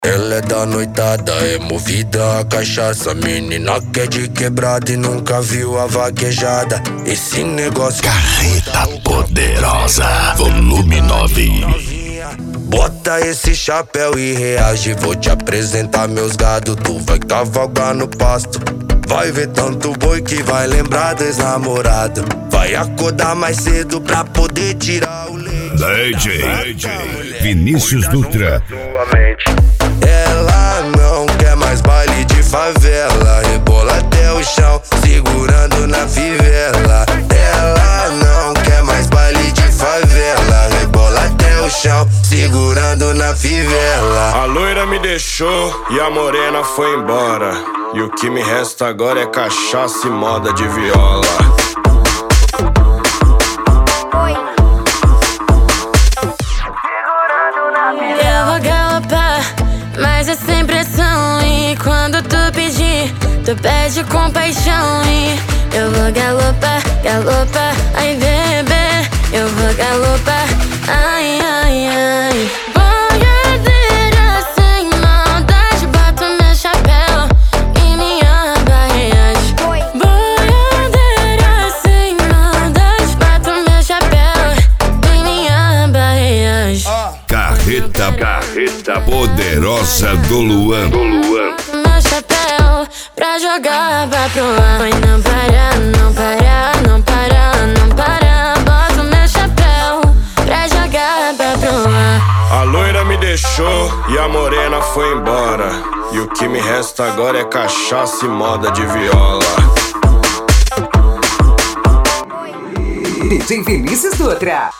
Ela é da noitada, é movida a cachaça. Menina que é de quebrada e nunca viu a vaquejada. Esse negócio Carreta Poderosa, volume 9. Bota esse chapéu e reage. Vou te apresentar meus gado. Tu vai cavalgar no pasto. Vai ver tanto boi que vai lembrar do ex-namorado. Vai acordar mais cedo pra poder tirar o leite. DJ Vinícius Dutra. Ela não quer mais baile de favela. Rebola até o chão, segurando na fivela. Ela não quer mais baile de favela. Rebola até o chão, segurando na fivela. A loira me deixou e a morena foi embora. E o que me resta agora é cachaça e moda de viola. Eu vou galopar, mas é sem pressão. E quando tu pedir, tu pede com paixão. E eu vou galopar, galopar, ai bebê. Eu vou galopar, ai, ai, ai. Boiadeira sem maldade, boto meu chapéu e minha barreagem. Boiadeira sem maldade, boto meu chapéu e minha barreagem. Carreta Poderosa do Luan. Meu chapéu pra jogar pra pro ar. Mas não para, não para, não para, não para. Boto meu chapéu pra jogar pra pro ar. A loira me deixou e a morena foi embora. E o que me resta agora é cachaça e moda de viola. DJ Vinícius Dutra.